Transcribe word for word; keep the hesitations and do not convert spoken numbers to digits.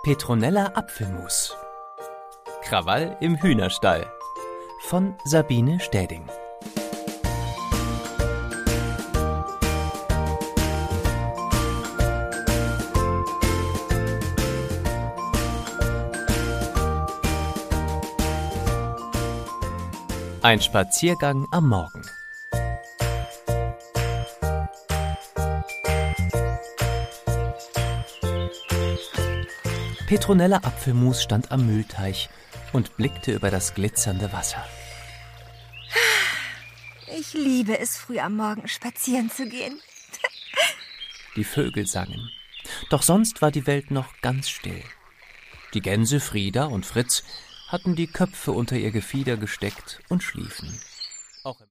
Petronella Apfelmus. Krawall im Hühnerstall von Sabine Städing. Ein Spaziergang am Morgen. Petronella Apfelmus stand am Mühlteich und blickte über das glitzernde Wasser. Ich liebe es, früh am Morgen spazieren zu gehen. Die Vögel sangen, doch sonst war die Welt noch ganz still. Die Gänse Frieda und Fritz hatten die Köpfe unter ihr Gefieder gesteckt und schliefen. Auch